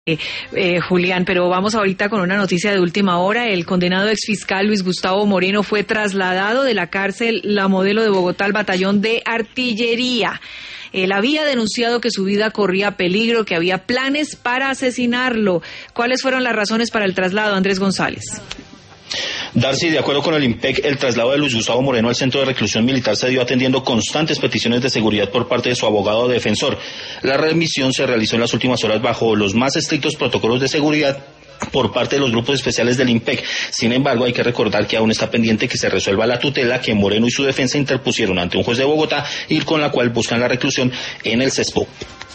Julián, pero vamos ahorita con una noticia de última hora. El condenado exfiscal Luis Gustavo Moreno fue trasladado de la cárcel La Modelo de Bogotá al batallón de artillería. Él había denunciado que su vida corría peligro, que había planes para asesinarlo. ¿Cuáles fueron las razones para el traslado, Andrés González? Darcy, de acuerdo con el IMPEC, el traslado de Luis Gustavo Moreno al centro de reclusión militar se dio atendiendo constantes peticiones de seguridad por parte de su abogado defensor. La remisión se realizó en las últimas horas bajo los más estrictos protocolos de seguridad por parte de los grupos especiales del IMPEC. Sin embargo, hay que recordar que aún está pendiente que se resuelva la tutela que Moreno y su defensa interpusieron ante un juez de Bogotá y con la cual buscan la reclusión en el CESPO.